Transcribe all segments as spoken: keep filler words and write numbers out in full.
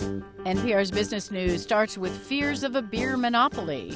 N P R's Business News starts with fears of a beer monopoly.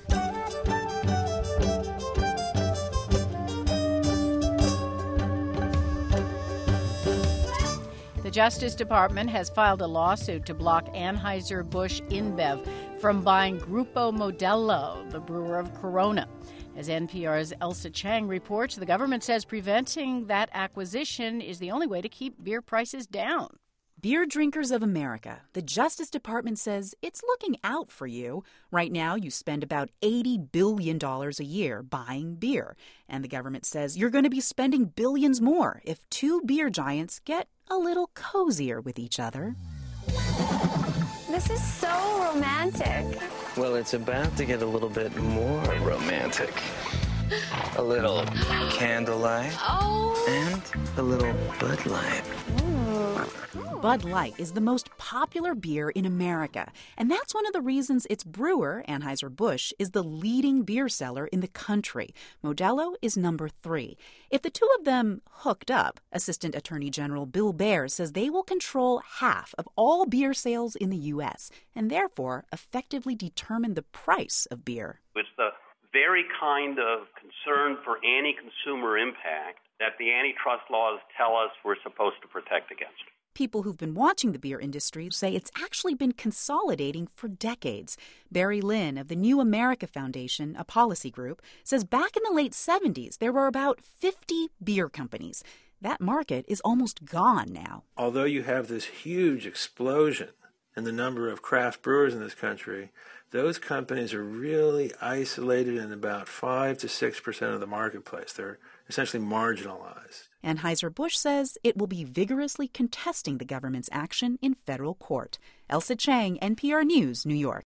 The Justice Department has filed a lawsuit to block Anheuser-Busch InBev from buying Grupo Modelo, the brewer of Corona. As N P R's Elsa Chang reports, the government says preventing that acquisition is the only way to keep beer prices down. Beer drinkers of America, the Justice Department says it's looking out for you. Right now, you spend about eighty billion dollars a year buying beer. And the government says you're going to be spending billions more if two beer giants get a little cozier with each other. This is so romantic. Well, it's about to get a little bit more romantic. A little candlelight Oh. and a little Bud Light. Bud Light is the most popular beer in America, and that's one of the reasons its brewer, Anheuser-Busch, is the leading beer seller in the country. Modelo is number three. If the two of them hooked up, Assistant Attorney General Bill Baer says they will control half of all beer sales in the U S and therefore effectively determine the price of beer. It's the very kind of concern for anti-consumer impact that the antitrust laws tell us we're supposed to protect against. People who've been watching the beer industry say it's actually been consolidating for decades. Barry Lynn of the New America Foundation, a policy group, says back in the late seventies, there were about fifty beer companies. That market is almost gone now. Although you have this huge explosion in the number of craft brewers in this country, those companies are really isolated in about five to six percent of the marketplace. They're essentially marginalized. Anheuser-Busch says it will be vigorously contesting the government's action in federal court. Elsa Chang, N P R News, New York.